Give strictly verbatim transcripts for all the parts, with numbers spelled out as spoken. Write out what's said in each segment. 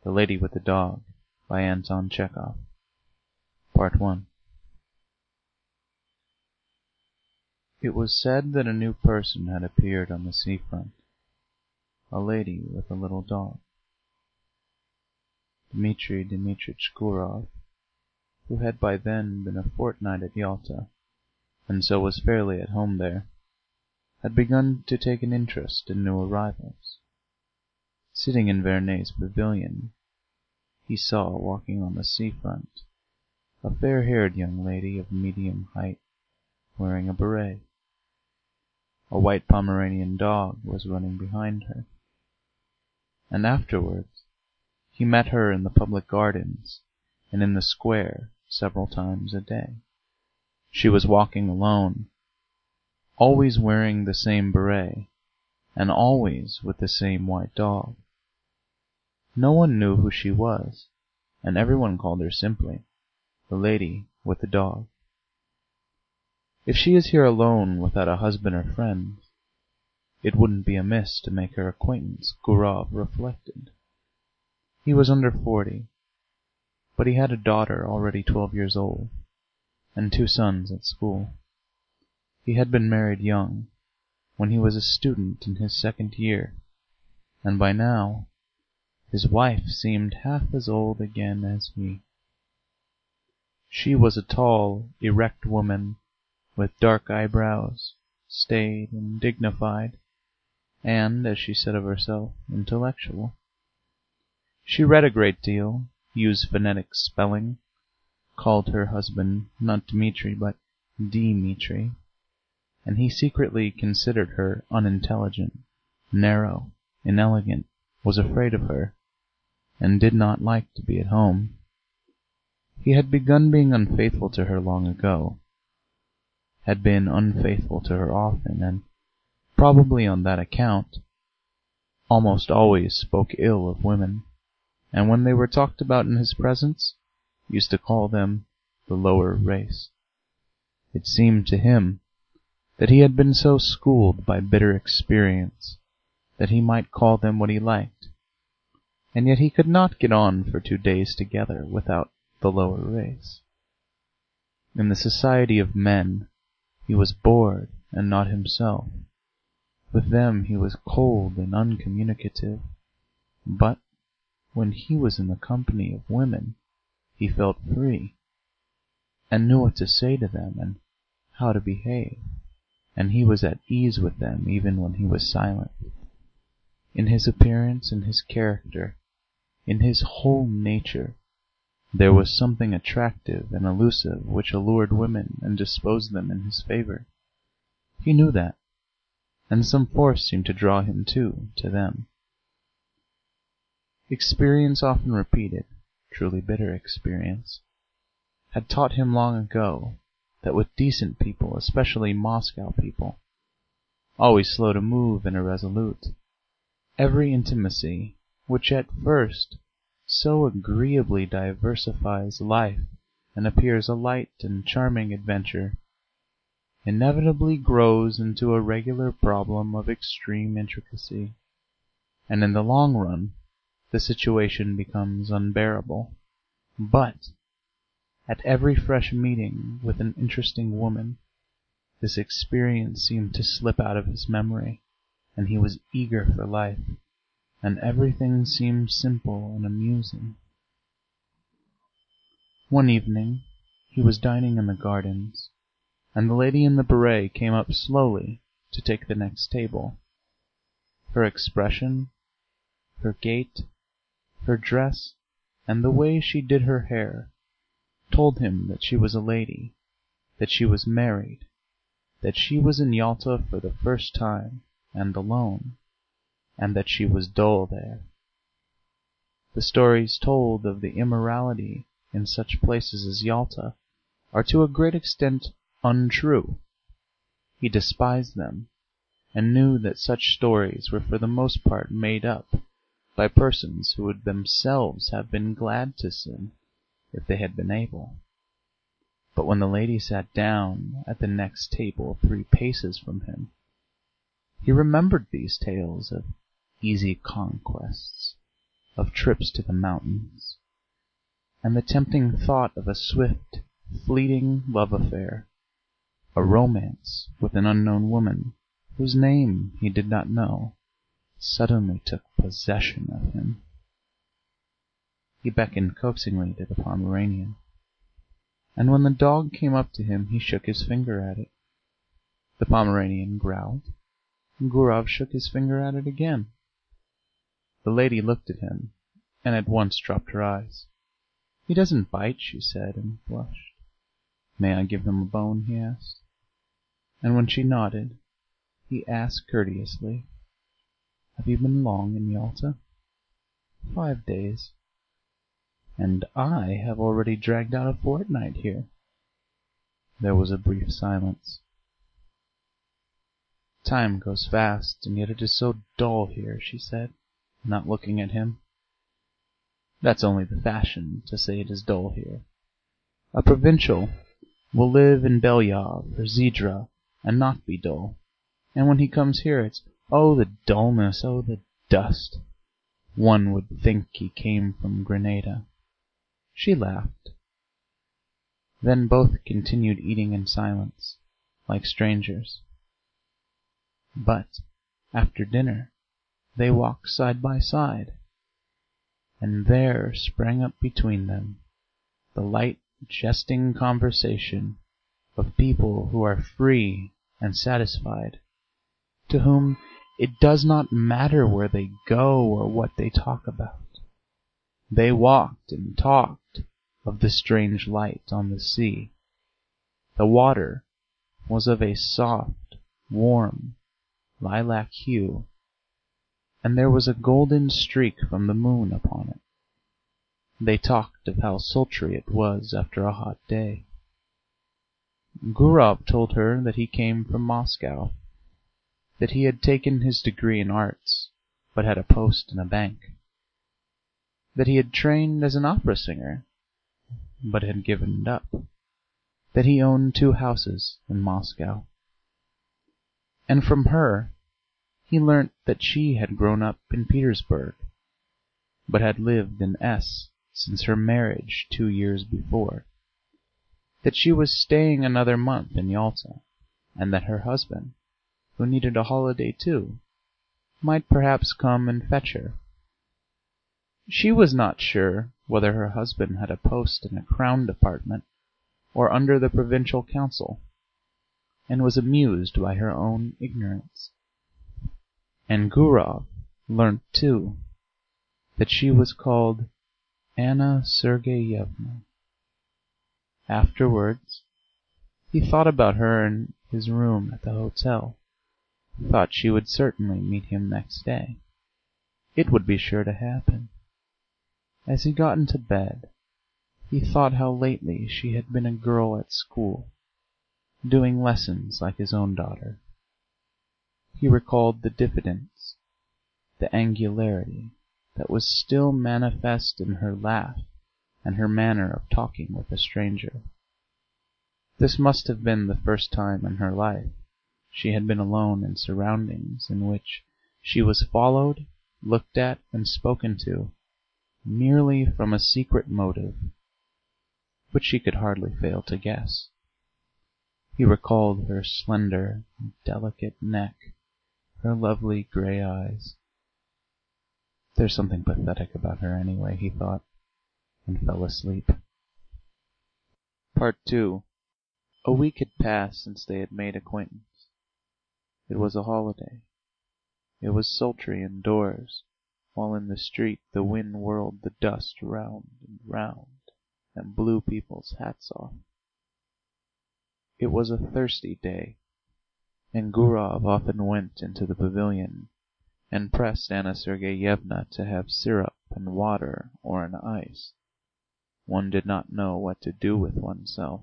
The Lady with the Dog, by Anton Chekhov. Part one. It was said that a new person had appeared on the seafront, a lady with a little dog. Dmitri Dmitrich Gurov, who had by then been a fortnight at Yalta, and so was fairly at home there, had begun to take an interest in new arrivals. Sitting in Vernet's pavilion, he saw, walking on the seafront, a fair-haired young lady of medium height, wearing a beret. A white Pomeranian dog was running behind her. And afterwards he met her in the public gardens and in the square several times a day. She was walking alone, always wearing the same beret, and always with the same white dog. No one knew who she was, and everyone called her simply the Lady with the Dog. If she is here alone without a husband or friends, it wouldn't be amiss to make her acquaintance, Gurov reflected. He was under forty, but he had a daughter already twelve years old, and two sons at school. He had been married young, when he was a student in his second year, and by now his wife seemed half as old again as he. She was a tall, erect woman, with dark eyebrows, staid and dignified, and, as she said of herself, intellectual. She read a great deal, used phonetic spelling, called her husband not Dmitri but Dimitri, and he secretly considered her unintelligent, narrow, inelegant, was afraid of her, and did not like to be at home. He had begun being unfaithful to her long ago, had been unfaithful to her often, and probably on that account almost always spoke ill of women, and when they were talked about in his presence, used to call them the lower race. It seemed to him that he had been so schooled by bitter experience that he might call them what he liked, and yet he could not get on for two days together without the lower race. In the society of men he was bored and not himself. With them he was cold and uncommunicative, but when he was in the company of women he felt free, and knew what to say to them and how to behave, and he was at ease with them even when he was silent. In his appearance, in his character, in his whole nature, there was something attractive and elusive which allured women and disposed them in his favor. He knew that, and some force seemed to draw him too to them. Experience often repeated, truly bitter experience, had taught him long ago that with decent people, especially Moscow people, always slow to move and irresolute, every intimacy, which at first so agreeably diversifies life and appears a light and charming adventure, inevitably grows into a regular problem of extreme intricacy, and in the long run the situation becomes unbearable. But at every fresh meeting with an interesting woman, this experience seemed to slip out of his memory, and he was eager for life, and everything seemed simple and amusing. One evening he was dining in the gardens, and the lady in the beret came up slowly to take the next table. Her expression, her gait, her dress, and the way she did her hair told him that she was a lady, that she was married, that she was in Yalta for the first time and alone, and that she was dull there. The stories told of the immorality in such places as Yalta are to a great extent untrue. He despised them, and knew that such stories were for the most part made up by persons who would themselves have been glad to sin if they had been able. But when the lady sat down at the next table three paces from him, he remembered these tales of easy conquests, of trips to the mountains, and the tempting thought of a swift, fleeting love affair, a romance with an unknown woman whose name he did not know, suddenly took possession of him. He beckoned coaxingly to the Pomeranian, and when the dog came up to him he shook his finger at it. The Pomeranian growled, and Gurov shook his finger at it again. The lady looked at him, and at once dropped her eyes. "He doesn't bite," she said, and blushed. "May I give him a bone?" he asked. And when she nodded, he asked courteously, "Have you been long in Yalta?" "Five days." "And I have already dragged out a fortnight here." There was a brief silence. "Time goes fast, and yet it is so dull here," she said, not looking at him. "That's only the fashion, to say it is dull here. A provincial will live in Belyov or Zhidra and not be dull, and when he comes here it's, oh, the dullness, oh, the dust. One would think he came from Grenada." She laughed. Then both continued eating in silence, like strangers. But after dinner they walked side by side, and there sprang up between them the light, jesting conversation of people who are free and satisfied, to whom it does not matter where they go or what they talk about. They walked and talked of the strange light on the sea. The water was of a soft, warm, lilac hue, and there was a golden streak from the moon upon it. They talked of how sultry it was after a hot day. Gurov told her that he came from Moscow, that he had taken his degree in arts, but had a post in a bank, that he had trained as an opera singer, but had given it up, that he owned two houses in Moscow. And from her he learnt that she had grown up in Petersburg, but had lived in S since her marriage two years before, that she was staying another month in Yalta, and that her husband, who needed a holiday too, might perhaps come and fetch her. She was not sure whether her husband had a post in a Crown department or under the Provincial Council, and was amused by her own ignorance. And Gurov learnt too that she was called Anna Sergeyevna. Afterwards he thought about her in his room at the hotel, thought she would certainly meet him next day. It would be sure to happen. As he got into bed, he thought how lately she had been a girl at school, doing lessons like his own daughter. He recalled the diffidence, the angularity that was still manifest in her laugh and her manner of talking with a stranger. This must have been the first time in her life she had been alone in surroundings in which she was followed, looked at, and spoken to, merely from a secret motive, which she could hardly fail to guess. He recalled her slender, delicate neck, her lovely grey eyes. There's something pathetic about her anyway, he thought, and fell asleep. Part two. A week had passed since they had made acquaintance. It was a holiday. It was sultry indoors, while in the street the wind whirled the dust round and round and blew people's hats off. It was a thirsty day, and Gurov often went into the pavilion and pressed Anna Sergeyevna to have syrup and water or an ice. One did not know what to do with oneself.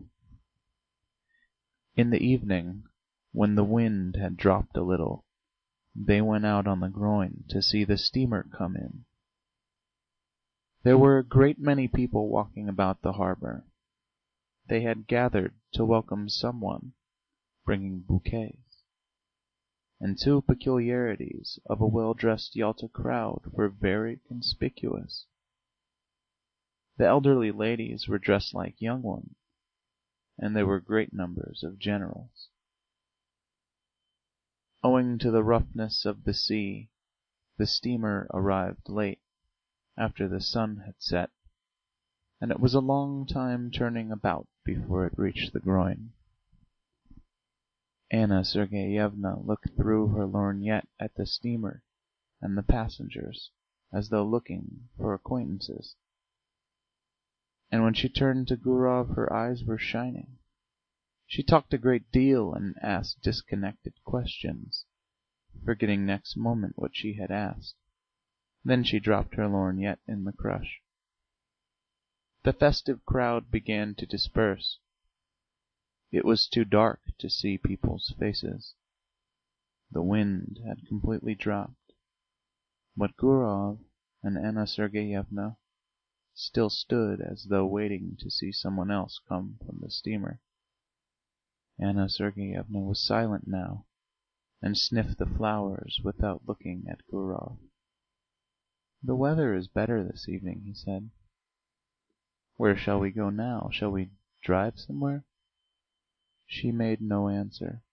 In the evening, when the wind had dropped a little, they went out on the groyne to see the steamer come in. There were a great many people walking about the harbour. They had gathered to welcome someone, bringing bouquets. and two peculiarities of a well-dressed Yalta crowd were very conspicuous. The elderly ladies were dressed like young ones, and there were great numbers of generals. Owing to the roughness of the sea, the steamer arrived late, after the sun had set, and it was a long time turning about before it reached the Groyne. Anna Sergeyevna looked through her lorgnette at the steamer and the passengers, as though looking for acquaintances. And when she turned to Gurov her eyes were shining. She talked a great deal and asked disconnected questions, forgetting next moment what she had asked. Then she dropped her lorgnette in the crush. The festive crowd began to disperse. It was too dark to see people's faces. The wind had completely dropped, but Gurov and Anna Sergeyevna still stood as though waiting to see someone else come from the steamer. Anna Sergeyevna was silent now, and sniffed the flowers without looking at Gurov. "The weather is better this evening," he said. "Where shall we go now? Shall we drive somewhere?" She made no answer.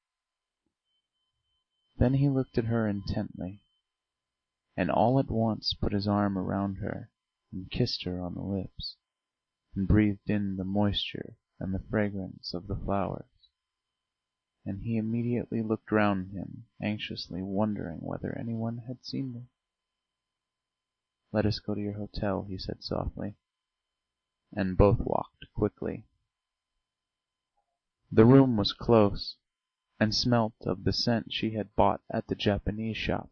Then he looked at her intently, and all at once put his arm around her and kissed her on the lips, and breathed in the moisture and the fragrance of the flowers. And he immediately looked round him, anxiously wondering whether anyone had seen them. "Let us go to your hotel," he said softly, and both walked quickly. The room was close, and smelt of the scent she had bought at the Japanese shop.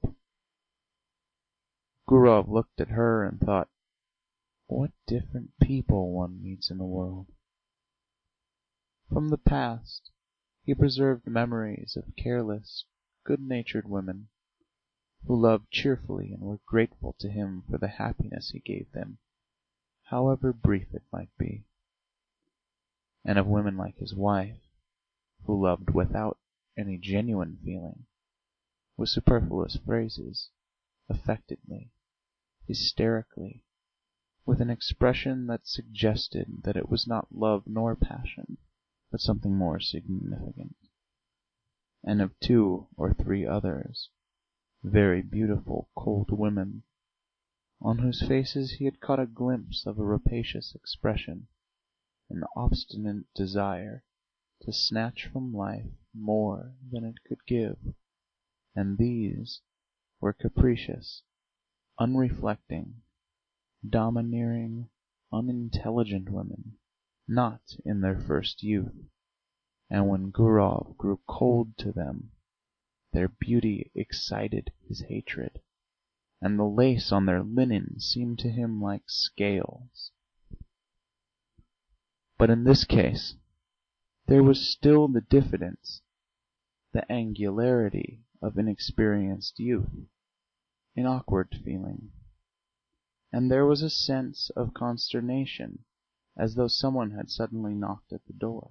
Gurov looked at her and thought, what different people one meets in the world. From the past he preserved memories of careless, good-natured women, who loved cheerfully and were grateful to him for the happiness he gave them, however brief it might be, and of women like his wife, who loved without any genuine feeling, with superfluous phrases, affectedly, hysterically, with an expression that suggested that it was not love nor passion, but something more significant, and of two or three others, very beautiful cold women, on whose faces he had caught a glimpse of a rapacious expression, an obstinate desire to snatch from life more than it could give, and these were capricious, unreflecting, domineering, unintelligent women, not in their first youth, and when Gurov grew cold to them, their beauty excited his hatred, and the lace on their linen seemed to him like scales. But in this case there was still the diffidence, the angularity of inexperienced youth, an awkward feeling, and there was a sense of consternation, as though someone had suddenly knocked at the door.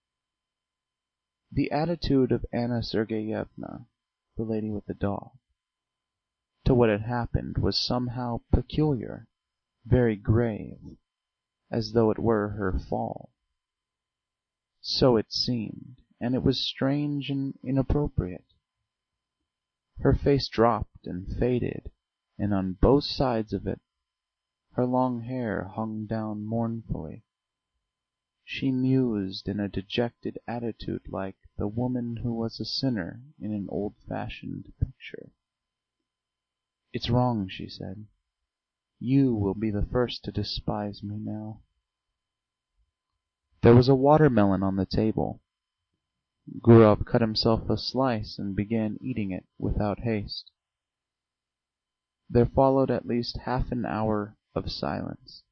The attitude of Anna Sergeyevna, the lady with the dog, to what had happened was somehow peculiar, very grave, as though it were her fall. So it seemed, and it was strange and inappropriate. Her face dropped and faded, and on both sides of it her long hair hung down mournfully. She mused in a dejected attitude like the woman who was a sinner in an old-fashioned picture. "It's wrong," she said. "You will be the first to despise me now." There was a watermelon on the table. Gurov cut himself a slice and began eating it without haste. There followed at least half an hour of silence.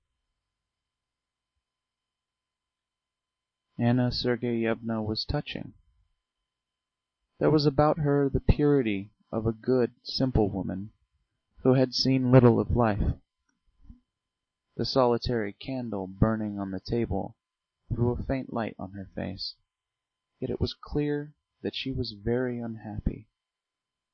Anna Sergeyevna was touching. There was about her the purity of a good, simple woman who had seen little of life. The solitary candle burning on the table threw a faint light on her face, yet it was clear that she was very unhappy.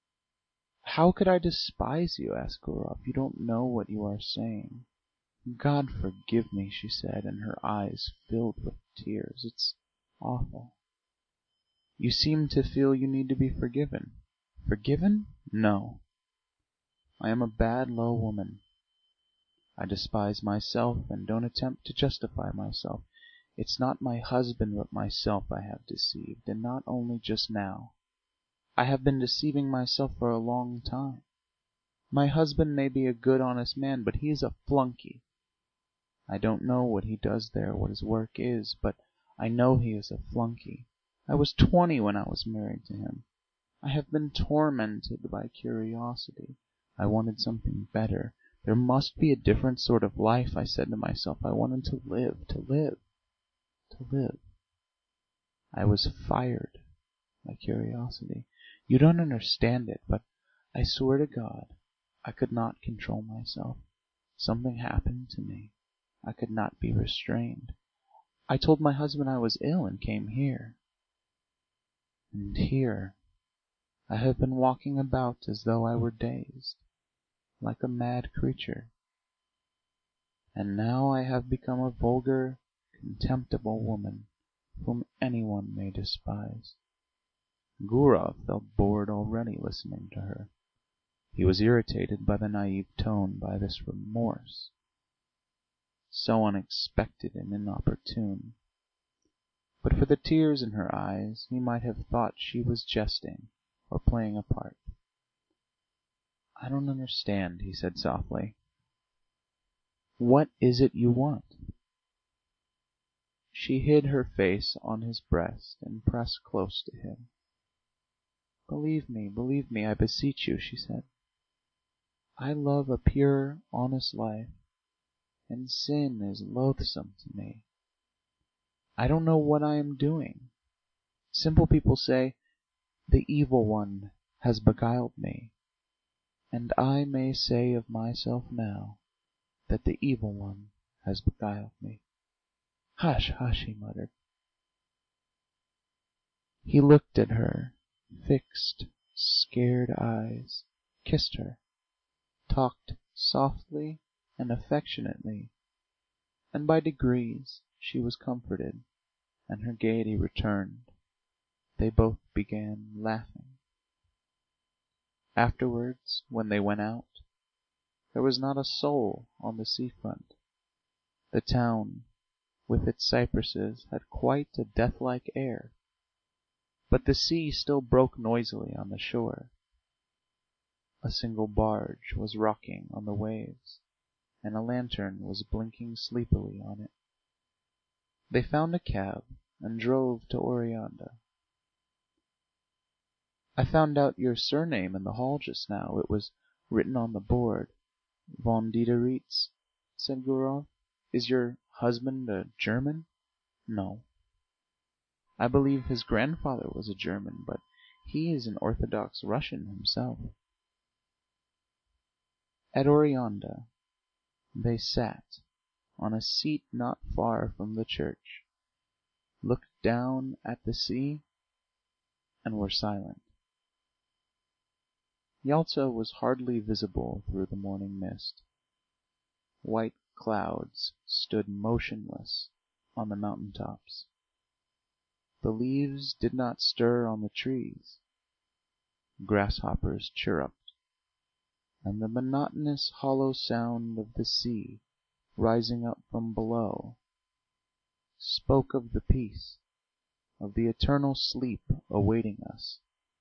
"How could I despise you?" asked Gurov. "You don't know what you are saying." "God forgive me," she said, and her eyes filled with tears. "It's awful." "You seem to feel you need to be forgiven." "Forgiven? No! I am a bad, low woman. I despise myself and don't attempt to justify myself. It's not my husband but myself I have deceived, and not only just now. I have been deceiving myself for a long time. My husband may be a good, honest man, but he is a flunkey. I don't know what he does there, what his work is, but I know he is a flunkey. I was twenty when I was married to him. I have been tormented by curiosity. I wanted something better. There must be a different sort of life, I said to myself. I wanted to live, to live, to live. I was fired by curiosity. You don't understand it, but I swear to God I could not control myself. Something happened to me. I could not be restrained. I told my husband I was ill and came here. And here I have been walking about as though I were dazed, like a mad creature. And now I have become a vulgar, contemptible woman, whom anyone may despise." Gurov felt bored already listening to her. He was irritated by the naive tone, by this remorse, so unexpected and inopportune. But for the tears in her eyes he might have thought she was jesting or playing a part. "I don't understand," he said softly. "What is it you want?" She hid her face on his breast and pressed close to him. "Believe me, believe me, I beseech you," she said. "I love a pure, honest life, and sin is loathsome to me. I don't know what I am doing. Simple people say, 'The evil one has beguiled me,' and I may say of myself now that the evil one has beguiled me." "Hush, hush!" he muttered. He looked at her fixed, scared eyes, kissed her, talked softly and affectionately, and by degrees she was comforted, and her gaiety returned. They both began laughing. Afterwards, when they went out, there was not a soul on the sea front. The town, with its cypresses, had quite a deathlike air, but the sea still broke noisily on the shore. A single barge was rocking on the waves, and a lantern was blinking sleepily on it. They found a cab and drove to Oreanda. "I found out your surname in the hall just now. It was written on the board. Von Diderits," said Gurov. "Is your husband a German?" "No." "I believe his grandfather was a German, but he is an Orthodox Russian himself." At Oreanda they sat on a seat not far from the church, looked down at the sea, and were silent. Yalta was hardly visible through the morning mist. White clouds stood motionless on the mountain tops. The leaves did not stir on the trees. Grasshoppers chirruped, and the monotonous hollow sound of the sea rising up from below spoke of the peace, of the eternal sleep awaiting us.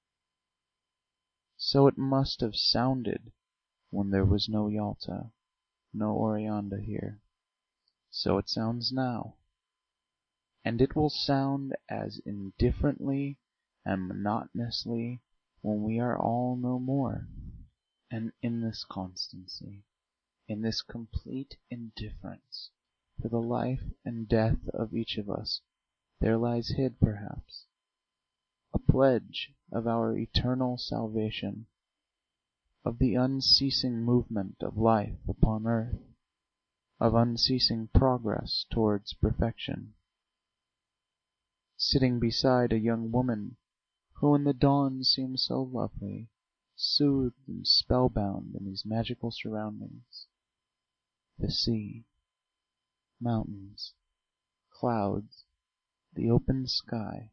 So it must have sounded when there was no Yalta, no Oreanda here. So it sounds now, and it will sound as indifferently and monotonously when we are all no more. And in this constancy, in this complete indifference to the life and death of each of us, there lies hid, perhaps, a pledge of our eternal salvation, of the unceasing movement of life upon earth, of unceasing progress towards perfection. Sitting beside a young woman who in the dawn seemed so lovely, soothed and spellbound in these magical surroundings. The sea, mountains, clouds, the open sky.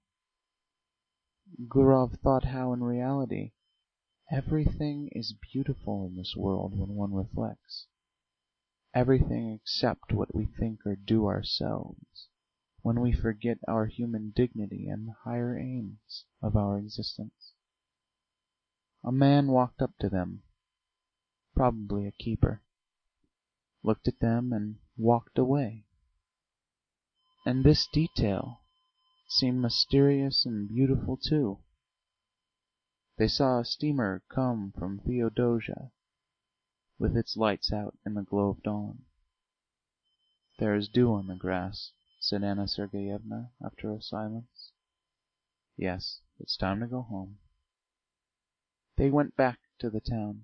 Gurov thought how in reality everything is beautiful in this world when one reflects. Everything except what we think or do ourselves, when we forget our human dignity and the higher aims of our existence. A man walked up to them, probably a keeper, looked at them and walked away. And this detail seemed mysterious and beautiful too. They saw a steamer come from Theodosia, with its lights out in the glow of dawn. "There is dew on the grass," said Anna Sergeyevna after a silence. "Yes, it's time to go home." They went back to the town.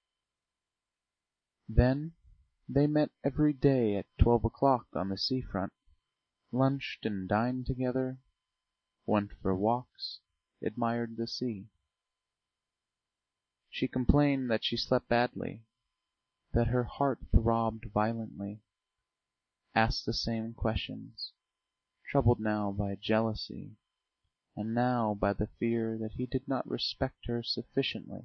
Then they met every day at twelve o'clock on the sea front, lunched and dined together, went for walks, admired the sea. She complained that she slept badly, that her heart throbbed violently, asked the same questions, troubled now by jealousy, and now by the fear that he did not respect her sufficiently.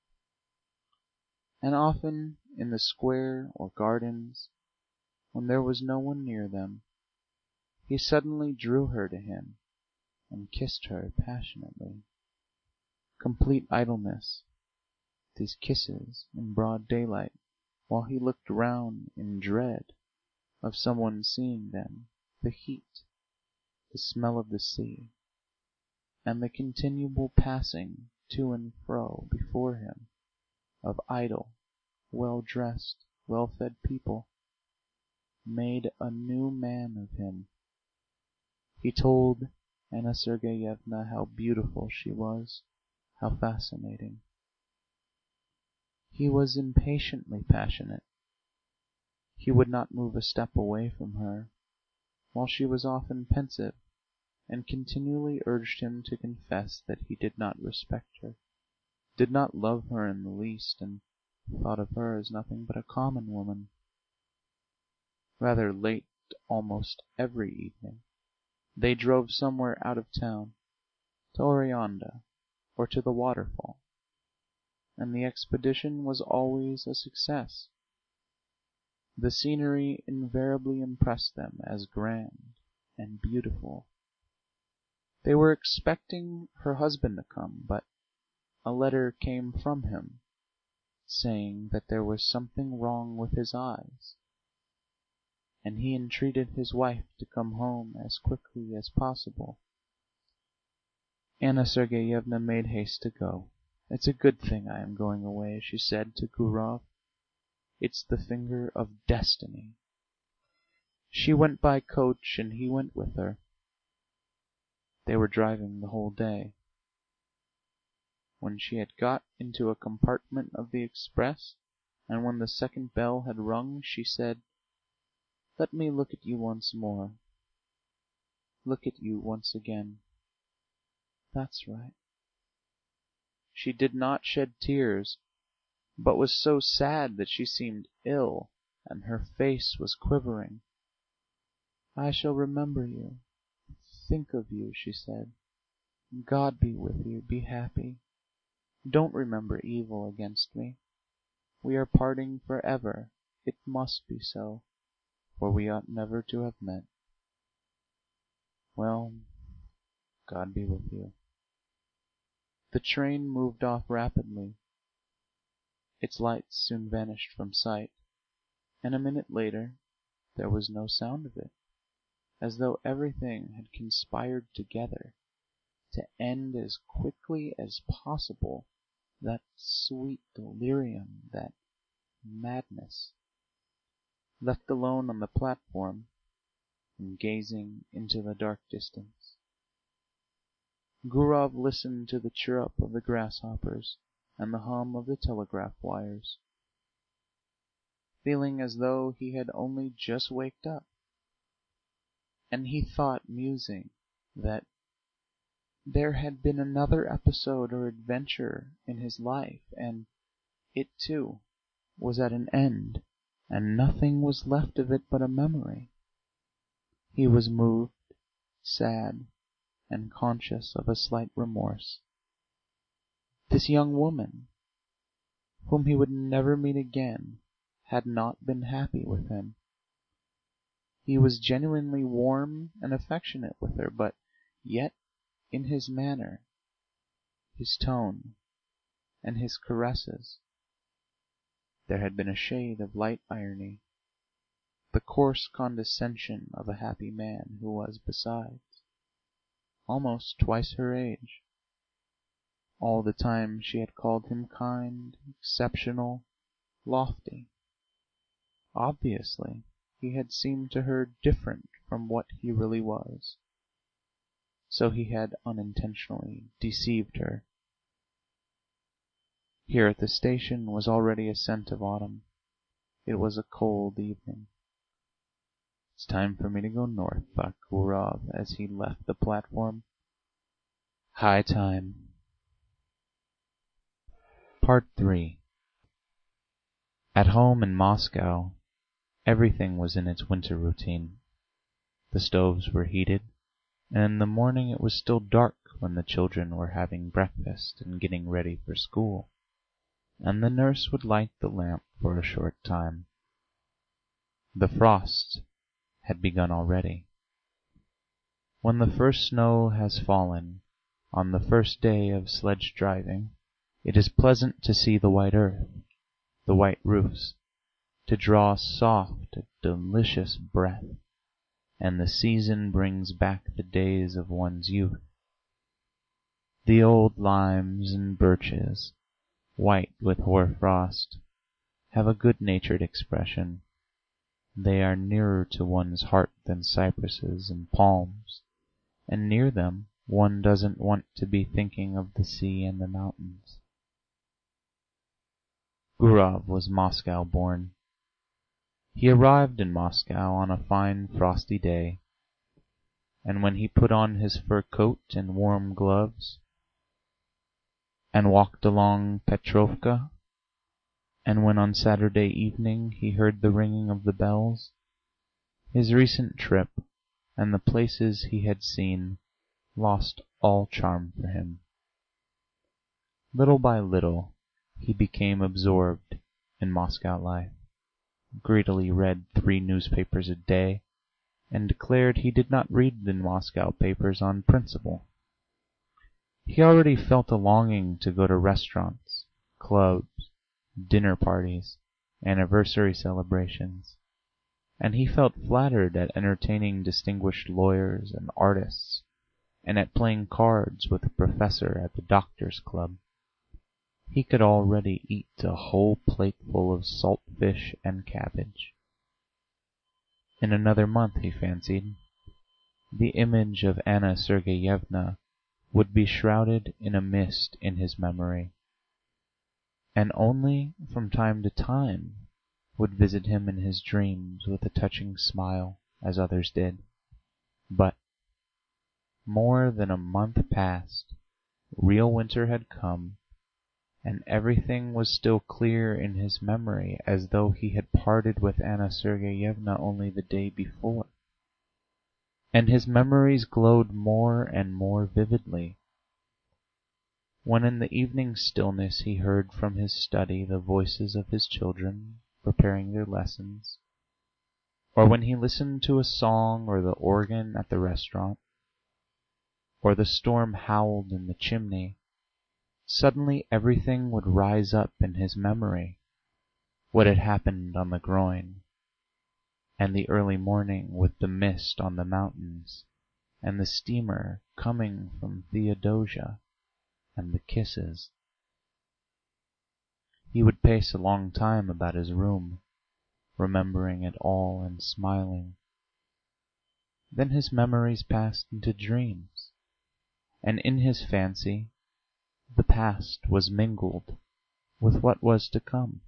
And often in the square or gardens, when there was no one near them, he suddenly drew her to him and kissed her passionately. Complete idleness, these kisses in broad daylight, while he looked round in dread of some one seeing them, the heat, the smell of the sea, and the continual passing to and fro before him of idle, well-dressed, well-fed people, made a new man of him. He told Anna Sergeyevna how beautiful she was, how fascinating. He was impatiently passionate. He would not move a step away from her, while she was often pensive, and continually urged him to confess that he did not respect her, did not love her in the least, and thought of her as nothing but a common woman. Rather late almost every evening they drove somewhere out of town, to Oreanda or to the waterfall, and the expedition was always a success. The scenery invariably impressed them as grand and beautiful. They were expecting her husband to come, but a letter came from him, saying that there was something wrong with his eyes, and he entreated his wife to come home as quickly as possible. Anna Sergeyevna made haste to go. "It's a good thing I am going away," she said to Gurov. "It's the finger of destiny." She went by coach and he went with her. They were driving the whole day. When she had got into a compartment of the express, and when the second bell had rung, she said, "Let me look at you once more, look at you once again. That's right." She did not shed tears, but was so sad that she seemed ill, and her face was quivering. "I shall remember you, think of you," she said. "God be with you, be happy. Don't remember evil against me. We are parting for ever, it must be so, for we ought never to have met. Well, God be with you." The train moved off rapidly. Its lights soon vanished from sight, and a minute later there was no sound of it, as though everything had conspired together to end as quickly as possible that sweet delirium, that madness. Left alone on the platform, and gazing into the dark distance, Gurov listened to the chirrup of the grasshoppers and the hum of the telegraph wires, feeling as though he had only just waked up, and he thought, musing, that there had been another episode or adventure in his life, and it, too, was at an end, and nothing was left of it but a memory. He was moved, sad, and conscious of a slight remorse. This young woman, whom he would never meet again, had not been happy with him. He was genuinely warm and affectionate with her, but yet in his manner, his tone, and his caresses there had been a shade of light irony, the coarse condescension of a happy man who was, besides, almost twice her age. All the time she had called him kind, exceptional, lofty. Obviously he had seemed to her different from what he really was, so he had unintentionally deceived her. Here at the station was already a scent of autumn. It was a cold evening. "It's time for me to go north," thought Gurov as he left the platform. "High time." three At home in Moscow everything was in its winter routine. The stoves were heated, and in the morning it was still dark when the children were having breakfast and getting ready for school, and the nurse would light the lamp for a short time. The frost had begun already. When the first snow has fallen, on the first day of sledge-driving, it is pleasant to see the white earth, the white roofs, to draw a soft, delicious breath, and the season brings back the days of one's youth. The old limes and birches, white with hoar frost, have a good-natured expression. They are nearer to one's heart than cypresses and palms, and near them one doesn't want to be thinking of the sea and the mountains. Gurov was Moscow-born. He arrived in Moscow on a fine frosty day, and when he put on his fur coat and warm gloves, and walked along Petrovka, and when on Saturday evening he heard the ringing of the bells, his recent trip and the places he had seen lost all charm for him. Little by little he became absorbed in Moscow life, greedily read three newspapers a day, and declared he did not read the Moscow papers on principle. He already felt a longing to go to restaurants, clubs, dinner parties, anniversary celebrations, and he felt flattered at entertaining distinguished lawyers and artists, and at playing cards with a professor at the Doctors' Club. He could already eat a whole plateful of salt fish and cabbage. In another month, he fancied, the image of Anna Sergeyevna would be shrouded in a mist in his memory, and only from time to time would visit him in his dreams with a touching smile, as others did. But more than a month passed, real winter had come, and everything was still clear in his memory, as though he had parted with Anna Sergeyevna only the day before. And his memories glowed more and more vividly. When in the evening stillness he heard from his study the voices of his children preparing their lessons, or when he listened to a song or the organ at the restaurant, or the storm howled in the chimney, suddenly everything would rise up in his memory, what had happened on the Groyne, and the early morning with the mist on the mountains, and the steamer coming from Theodosia, and the kisses. He would pace a long time about his room, remembering it all and smiling. Then his memories passed into dreams, and in his fancy the past was mingled with what was to come.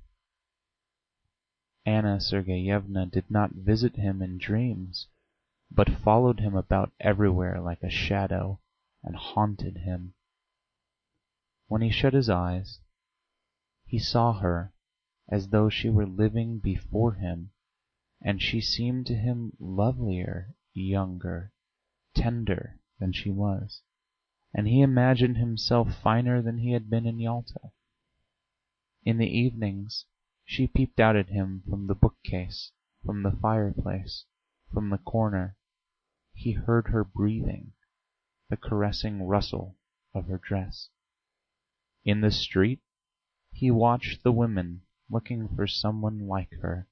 Anna Sergeyevna did not visit him in dreams, but followed him about everywhere like a shadow, and haunted him. When he shut his eyes, he saw her as though she were living before him, and she seemed to him lovelier, younger, tender than she was, and he imagined himself finer than he had been in Yalta. In the evenings she peeped out at him from the bookcase, from the fireplace, from the corner. He heard her breathing, the caressing rustle of her dress. In the street he watched the women looking for someone like her.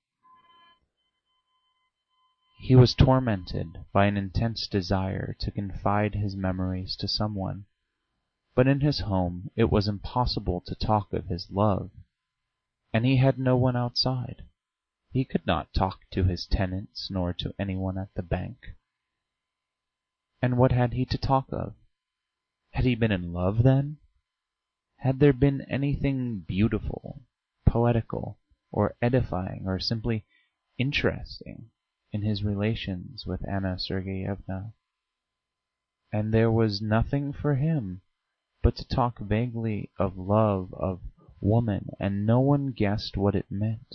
He was tormented by an intense desire to confide his memories to someone, but in his home it was impossible to talk of his love, and he had no one outside. He could not talk to his tenants nor to anyone at the bank. And what had he to talk of? Had he been in love, then? Had there been anything beautiful, poetical, or edifying, or simply interesting in his relations with Anna Sergeyevna? And there was nothing for him but to talk vaguely of love, of woman, and no one guessed what it meant.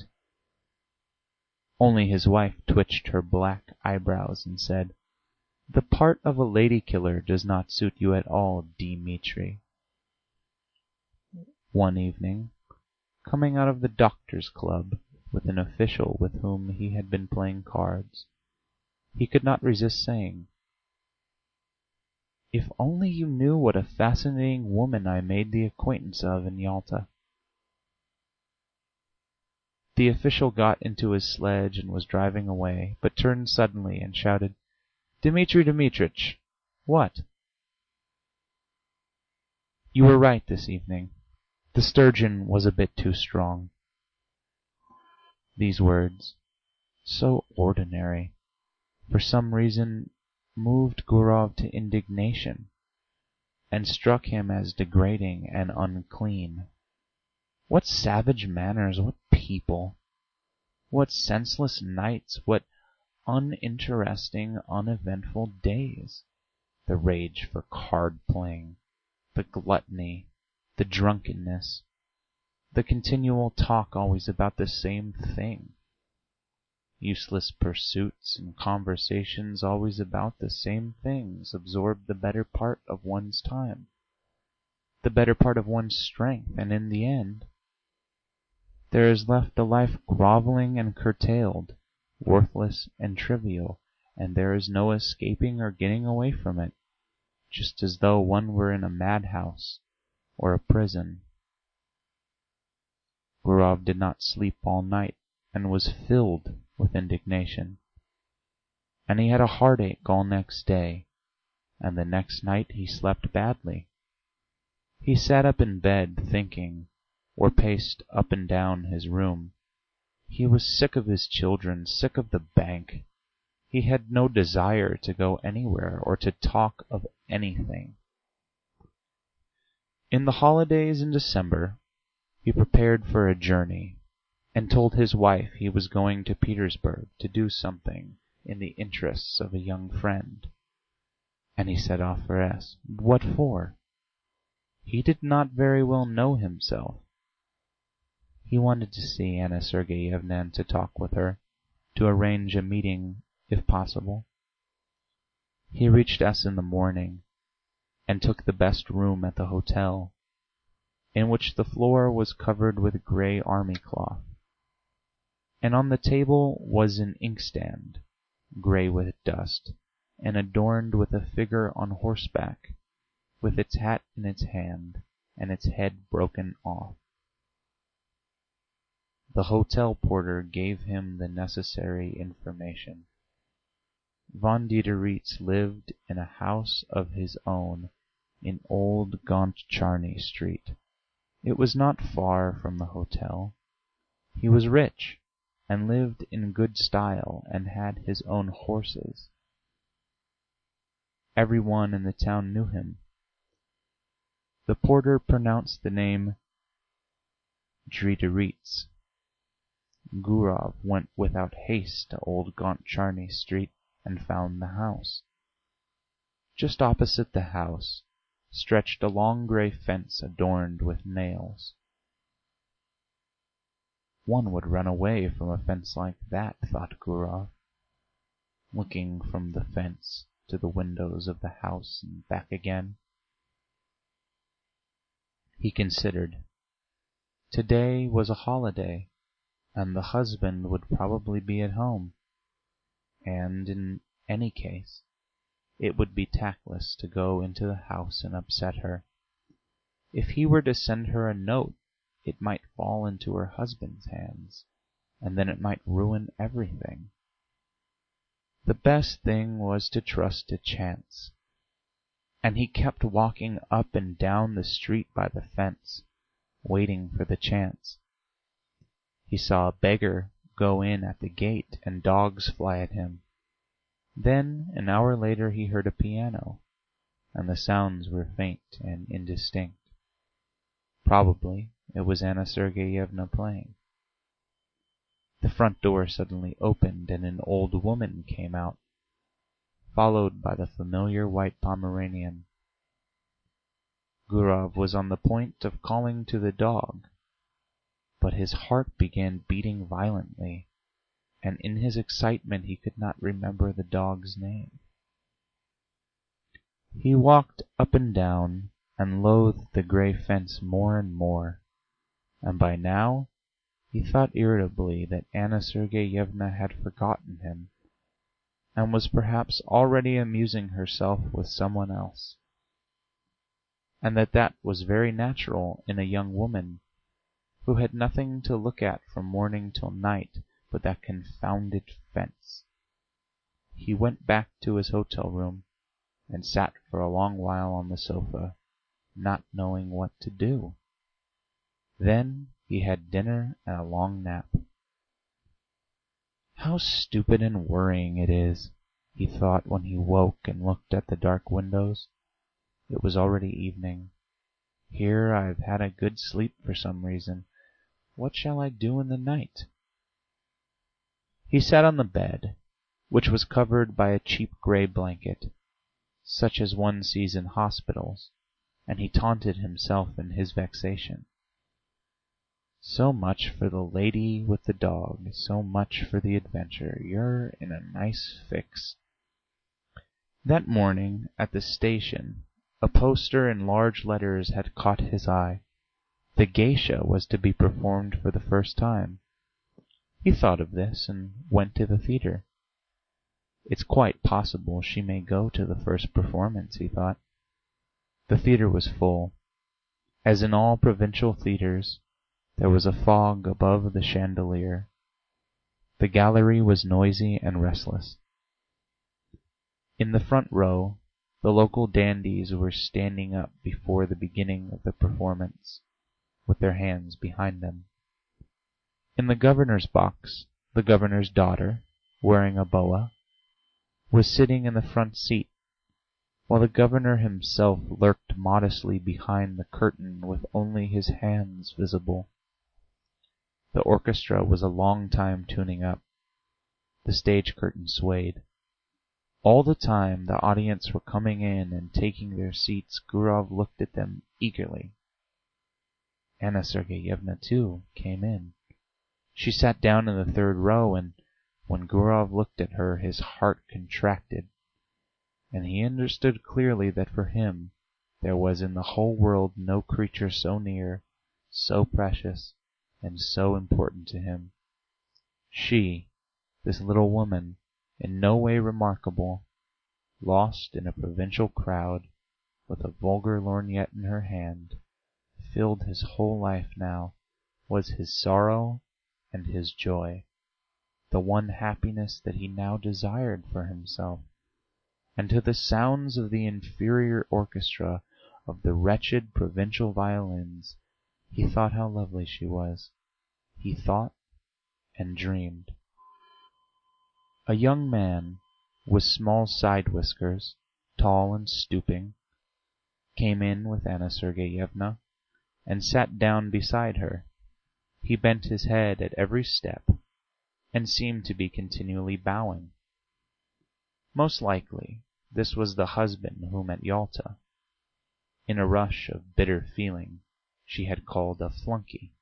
Only his wife twitched her black eyebrows and said, "The part of a lady-killer does not suit you at all, Dimitri." One evening, coming out of the doctor's club with an official with whom he had been playing cards, he could not resist saying, "If only you knew what a fascinating woman I made the acquaintance of in Yalta." The official got into his sledge and was driving away, but turned suddenly and shouted, "Dmitri Dmitritch!" "What?" "You were right this evening. The sturgeon was a bit too strong." These words, so ordinary, for some reason moved Gurov to indignation, and struck him as degrading and unclean. What savage manners, what people! What senseless nights, what uninteresting, uneventful days! The rage for card-playing, the gluttony, the drunkenness, the continual talk always about the same thing, useless pursuits and conversations always about the same things absorb the better part of one's time, the better part of one's strength, and in the end there is left a life grovelling and curtailed, worthless and trivial, and there is no escaping or getting away from it, just as though one were in a madhouse or a prison. Gurov did not sleep all night and was filled with indignation, and he had a heartache all next day, and the next night he slept badly. He sat up in bed thinking, or paced up and down his room. He was sick of his children, sick of the bank. He had no desire to go anywhere or to talk of anything. In the holidays in December he prepared for a journey, and told his wife he was going to Petersburg to do something in the interests of a young friend. And he set off for S. What for? He did not very well know himself. He wanted to see Anna Sergeyevna and to talk with her, to arrange a meeting if possible. He reached S in the morning, and took the best room at the hotel, in which the floor was covered with grey army cloth, and on the table was an inkstand, grey with dust, and adorned with a figure on horseback, with its hat in its hand and its head broken off. The hotel porter gave him the necessary information. Von Diderits lived in a house of his own in Old Gontcharny Street. It was not far from the hotel. He was rich, and lived in good style, and had his own horses. Every one in the town knew him. The porter pronounced the name Diderits. Gurov went without haste to Old Gontcharny Street and found the house. Just opposite the house stretched a long grey fence adorned with nails. One would run away from a fence like that, thought Gurov, looking from the fence to the windows of the house and back again. He considered. To-day was a holiday, and the husband would probably be at home, and, in any case, it would be tactless to go into the house and upset her. If he were to send her a note, it might fall into her husband's hands, and then it might ruin everything. The best thing was to trust to chance, and he kept walking up and down the street by the fence, waiting for the chance. He saw a beggar go in at the gate and dogs fly at him. Then, an hour later, he heard a piano, and the sounds were faint and indistinct. Probably it was Anna Sergeyevna playing. The front door suddenly opened and an old woman came out, followed by the familiar white Pomeranian. Gurov was on the point of calling to the dog, but his heart began beating violently, and in his excitement he could not remember the dog's name. He walked up and down and loathed the grey fence more and more, and by now he thought irritably that Anna Sergeyevna had forgotten him, and was perhaps already amusing herself with some one else, and that that was very natural in a young woman who had nothing to look at from morning till night but that confounded fence. He went back to his hotel room and sat for a long while on the sofa, not knowing what to do. Then he had dinner and a long nap. "How stupid and worrying it is," he thought when he woke and looked at the dark windows. It was already evening. "Here I've had a good sleep for some reason. What shall I do in the night?" He sat on the bed, which was covered by a cheap grey blanket, such as one sees in hospitals, and he taunted himself in his vexation. "So much for the lady with the dog, so much for the adventure. You're in a nice fix." That morning, at the station, a poster in large letters had caught his eye. The Geisha was to be performed for the first time. He thought of this and went to the theatre. "It's quite possible she may go to the first performance," he thought. The theatre was full. As in all provincial theatres, there was a fog above the chandelier. The gallery was noisy and restless. In the front row the local dandies were standing up before the beginning of the performance, with their hands behind them. In the governor's box the governor's daughter, wearing a boa, was sitting in the front seat, while the governor himself lurked modestly behind the curtain with only his hands visible. The orchestra was a long time tuning up. The stage curtain swayed. All the time the audience were coming in and taking their seats, Gurov looked at them eagerly. Anna Sergeyevna, too, came in. She sat down in the third row, and when Gurov looked at her his heart contracted, and he understood clearly that for him there was in the whole world no creature so near, so precious, and so important to him. She, this little woman, in no way remarkable, lost in a provincial crowd, with a vulgar lorgnette in her hand, filled his whole life now, was his sorrow and his joy, the one happiness that he now desired for himself. And to the sounds of the inferior orchestra, of the wretched provincial violins, he thought how lovely she was. He thought and dreamed. A young man, with small side whiskers, tall and stooping, came in with Anna Sergeyevna, and sat down beside her. He bent his head at every step, and seemed to be continually bowing. Most likely This was the husband whom at Yalta, in a rush of bitter feeling, she had called a flunkey.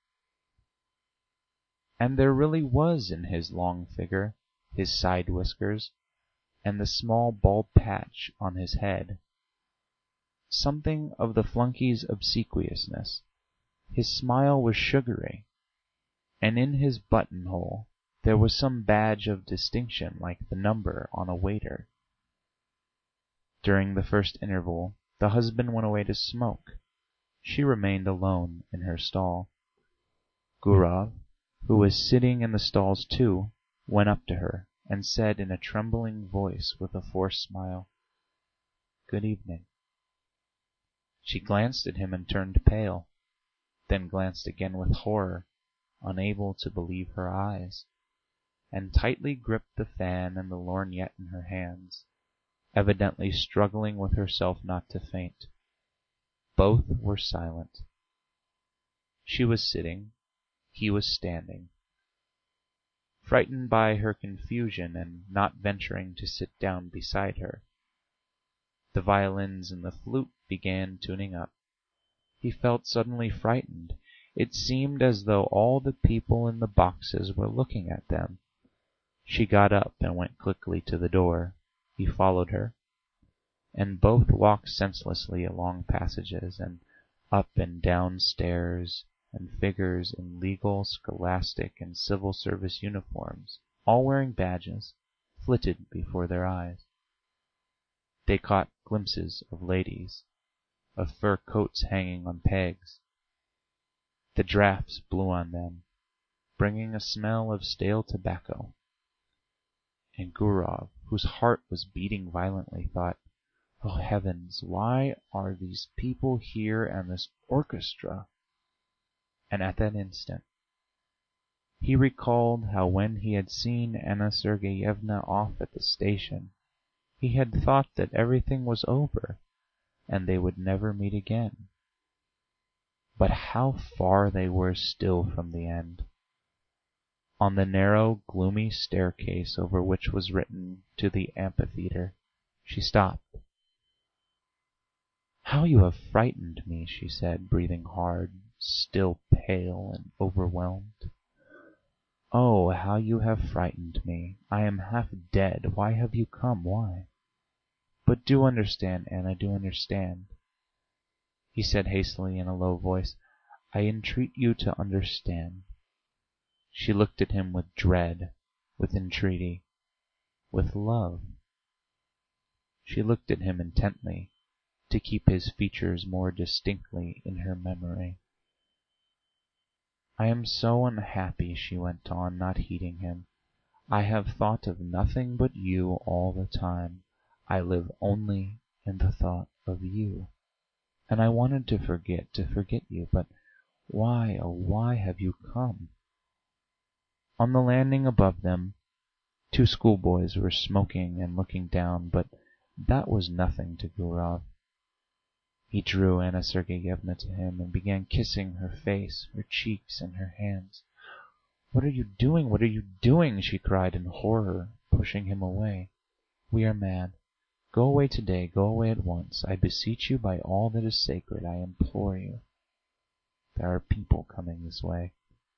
And there really was in his long figure, his side whiskers, and the small bald patch on his head, something of the flunkey's obsequiousness. His smile was sugary, and in his buttonhole there was some badge of distinction like the number on a waiter. During the first interval the husband went away to smoke. She remained alone in her stall. Gurov, who was sitting in the stalls too, went up to her and said in a trembling voice with a forced smile, "Good evening." She glanced at him and turned pale, then glanced again with horror, unable to believe her eyes, and tightly gripped the fan and the lorgnette in her hands, evidently struggling with herself not to faint. Both were silent. She was sitting, he was standing. Frightened by her confusion and not venturing to sit down beside her, the violins and the flute began tuning up. He felt suddenly frightened. It seemed as though all the people in the boxes were looking at them. She got up and went quickly to the door. He followed her, and both walked senselessly along passages and up and down stairs, and figures in legal, scholastic, and civil service uniforms, all wearing badges, flitted before their eyes. They caught glimpses of ladies, of fur coats hanging on pegs. The draughts blew on them, bringing a smell of stale tobacco. And Gurov, whose heart was beating violently, thought, "Oh, heavens, why are these people here and this orchestra?" And at that instant he recalled how when he had seen Anna Sergeyevna off at the station he had thought that everything was over and they would never meet again. But how far they were still from the end! On the narrow, gloomy staircase over which was written "To the Amphitheatre," she stopped. "How you have frightened me!" she said, breathing hard, still pale and overwhelmed. "Oh, how you have frightened me! I am half dead. Why have you come? Why?" "But do understand, Anna, do understand," he said hastily in a low voice. "I entreat you to understand." She looked at him with dread, with entreaty, with love. She looked at him intently, to keep his features more distinctly in her memory. "I am so unhappy," she went on, not heeding him. "I have thought of nothing but you all the time. I live only in the thought of you. And I wanted to forget, to forget you, but why, oh, why have you come?" On the landing above them two schoolboys were smoking and looking down, but that was nothing to Gurov. He drew Anna Sergeyevna to him and began kissing her face, her cheeks, and her hands. "What are you doing? What are you doing?" she cried in horror, pushing him away. "We are mad. Go away to-day, go away at once. I beseech you by all that is sacred, I implore you. There are people coming this way."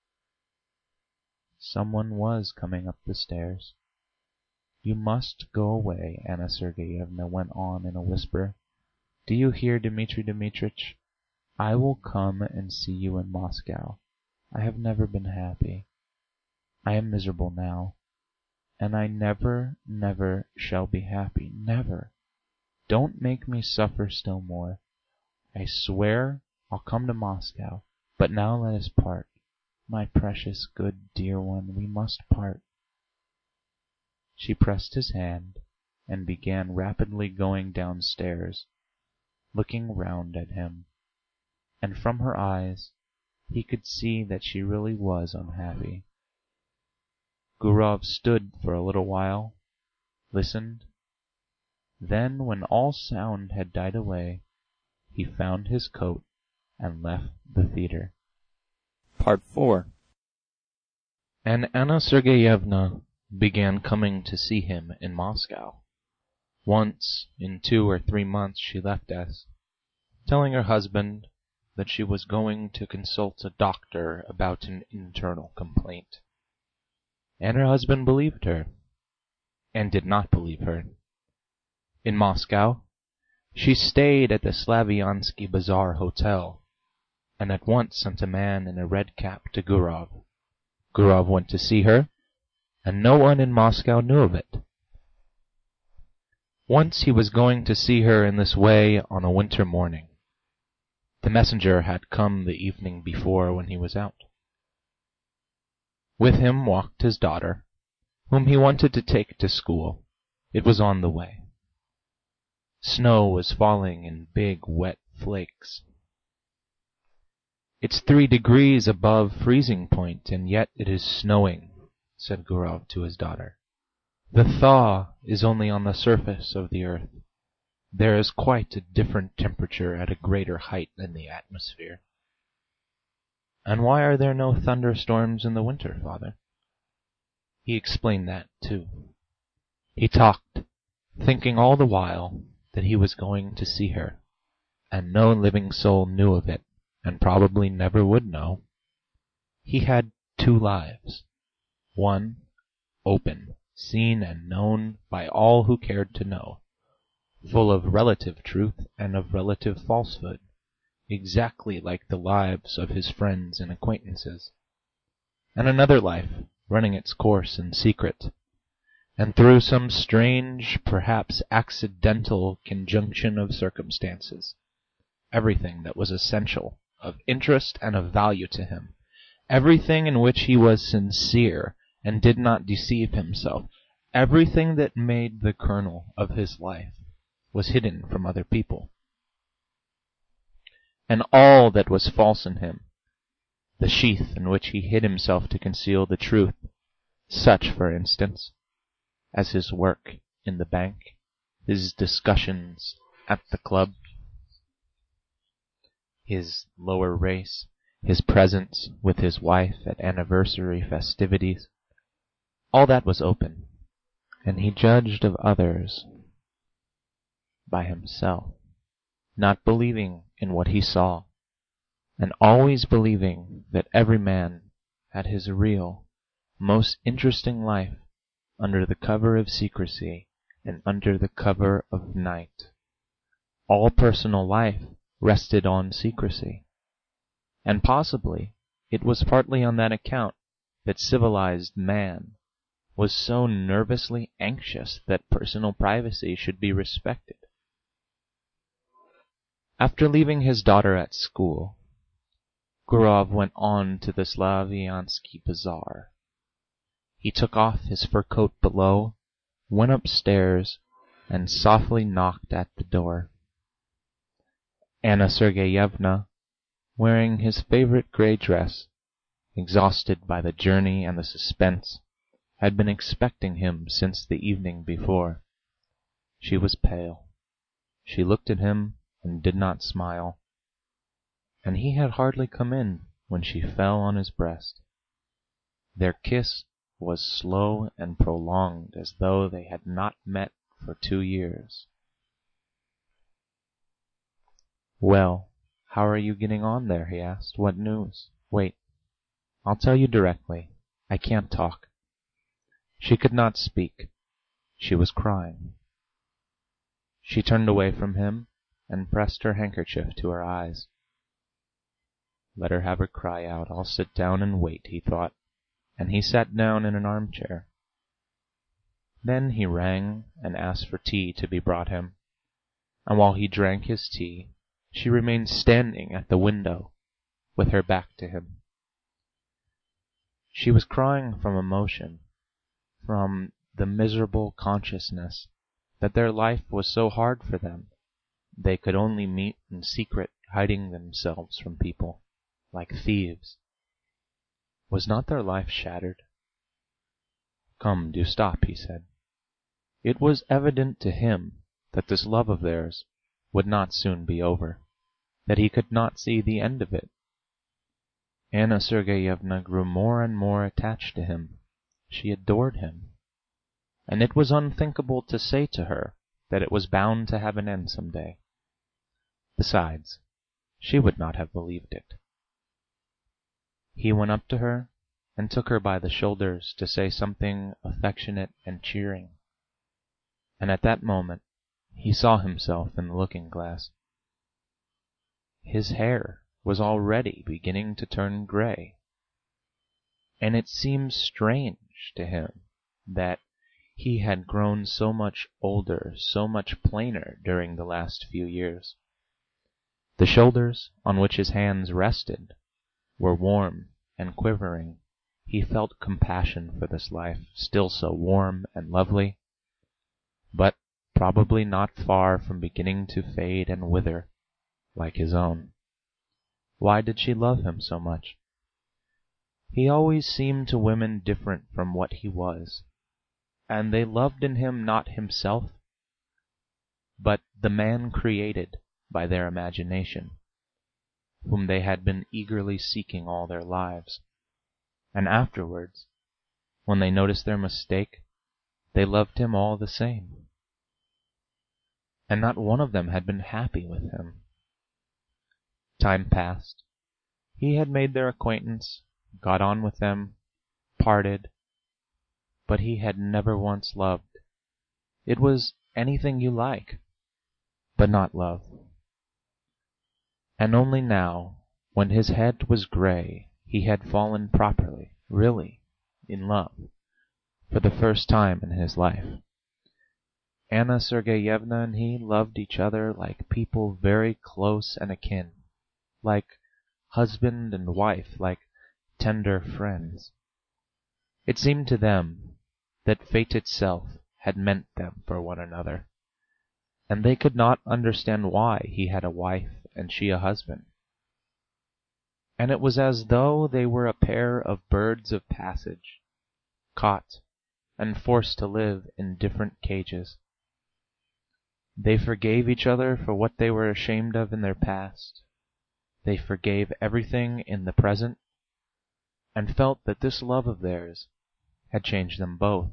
Someone was coming up the stairs. "You must go away," Anna Sergeyevna went on in a whisper. "Do you hear, Dmitri Dmitritch? I will come and see you in Moscow. I have never been happy. I am miserable now, and I never, never shall be happy, never. Don't make me suffer still more. I swear I'll come to Moscow, but now let us part. My precious, good, dear one, we must part." She pressed his hand and began rapidly going downstairs, looking round at him, and from her eyes he could see that she really was unhappy. Gurov stood for a little while, listened, then when all sound had died away, he found his coat and left the theatre. four And Anna Sergeyevna began coming to see him in Moscow. Once in two or three months she left S, telling her husband that she was going to consult a doctor about an internal complaint. And her husband believed her, and did not believe her. In Moscow she stayed at the Slaviansky Bazaar Hotel, and at once sent a man in a red cap to Gurov. Gurov went to see her, and no one in Moscow knew of it. Once he was going to see her in this way on a winter morning. The messenger had come the evening before when he was out. With him walked his daughter, whom he wanted to take to school. It was on the way. Snow was falling in big wet flakes. "It's three degrees above freezing point, and yet it is snowing," said Gurov to his daughter. "The thaw is only on the surface of the earth. There is quite a different temperature at a greater height than the atmosphere." "And why are there no thunderstorms in the winter, father?" He explained that too. He talked, thinking all the while that he was going to see her, and no living soul knew of it, and probably never would know. He had two lives: one, open, seen and known by all who cared to know, full of relative truth and of relative falsehood, exactly like the lives of his friends and acquaintances; and another life running its course in secret, and through some strange, perhaps accidental, conjunction of circumstances, everything that was essential, of interest and of value to him, everything in which he was sincere and did not deceive himself, everything that made the kernel of his life, was hidden from other people. And all that was false in him, the sheath in which he hid himself to conceal the truth, such, for instance, as his work in the bank, his discussions at the club, his lower race, his presence with his wife at anniversary festivities, all that was open, and he judged of others by himself, not believing in what he saw, and always believing that every man had his real, most interesting life under the cover of secrecy and under the cover of night. All personal life rested on secrecy, and possibly it was partly on that account that civilized man was so nervously anxious that personal privacy should be respected. After leaving his daughter at school, Gurov went on to the Slaviansky Bazaar. He took off his fur coat below, went upstairs, and softly knocked at the door. Anna Sergeyevna, wearing his favourite grey dress, exhausted by the journey and the suspense, had been expecting him since the evening before. She was pale. She looked at him and did not smile, and he had hardly come in when she fell on his breast. Their kiss was slow and prolonged, as though they had not met for two years. "Well, how are you getting on there?" he asked. "What news? Wait, I'll tell you directly. I can't talk." She could not speak. She was crying. She turned away from him and pressed her handkerchief to her eyes. "Let her have her cry out. I'll sit down and wait," he thought, and he sat down in an armchair. Then he rang and asked for tea to be brought him, and while he drank his tea she remained standing at the window with her back to him. She was crying from emotion, from the miserable consciousness that their life was so hard for them. They could only meet in secret, hiding themselves from people, like thieves. Was not their life shattered? "Come, do stop," he said. It was evident to him that this love of theirs would not soon be over, that he could not see the end of it. Anna Sergeyevna grew more and more attached to him. She adored him, and it was unthinkable to say to her that it was bound to have an end some day. Besides, she would not have believed it. He went up to her and took her by the shoulders to say something affectionate and cheering, and at that moment he saw himself in the looking-glass. His hair was already beginning to turn grey, and it seemed strange to him that he had grown so much older, so much plainer during the last few years. The shoulders on which his hands rested were warm and quivering. He felt compassion for this life, still so warm and lovely, but probably not far from beginning to fade and wither like his own. Why did she love him so much? He always seemed to women different from what he was, and they loved in him not himself, but the man created by their imagination, whom they had been eagerly seeking all their lives. And afterwards, when they noticed their mistake, they loved him all the same. And not one of them had been happy with him. Time passed. He had made their acquaintance, got on with them, parted, but he had never once loved. It was anything you like, but not love. And only now, when his head was grey, he had fallen properly, really, in love, for the first time in his life. Anna Sergeyevna and he loved each other like people very close and akin, like husband and wife, like tender friends. It seemed to them that fate itself had meant them for one another, and they could not understand why he had a wife and she a husband. And it was as though they were a pair of birds of passage, caught and forced to live in different cages. They forgave each other for what they were ashamed of in their past. They forgave everything in the present, and felt that this love of theirs had changed them both.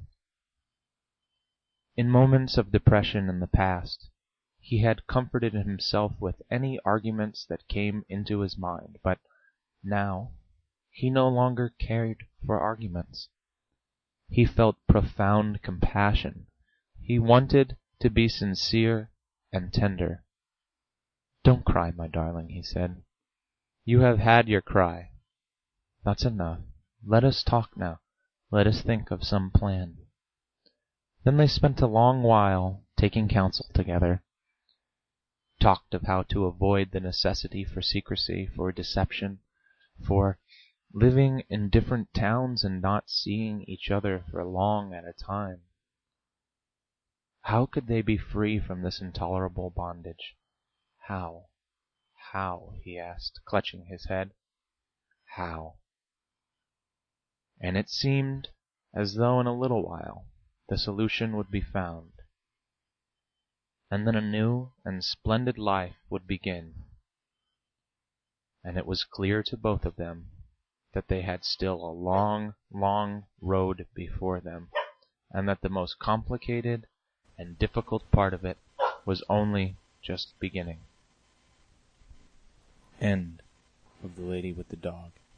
In moments of depression in the past, he had comforted himself with any arguments that came into his mind, but now he no longer cared for arguments. He felt profound compassion. He wanted to be sincere and tender. "Don't cry, my darling," he said. "You have had your cry. That's enough. Let us talk now. Let us think of some plan." Then they spent a long while taking counsel together, talked of how to avoid the necessity for secrecy, for deception, for living in different towns and not seeing each other for long at a time. How could they be free from this intolerable bondage? How? How? He asked, clutching his head. How? And it seemed as though in a little while the solution would be found, and then a new and splendid life would begin. And it was clear to both of them that they had still a long, long road before them, and that the most complicated and difficult part of it was only just beginning. End of The Lady with the Dog.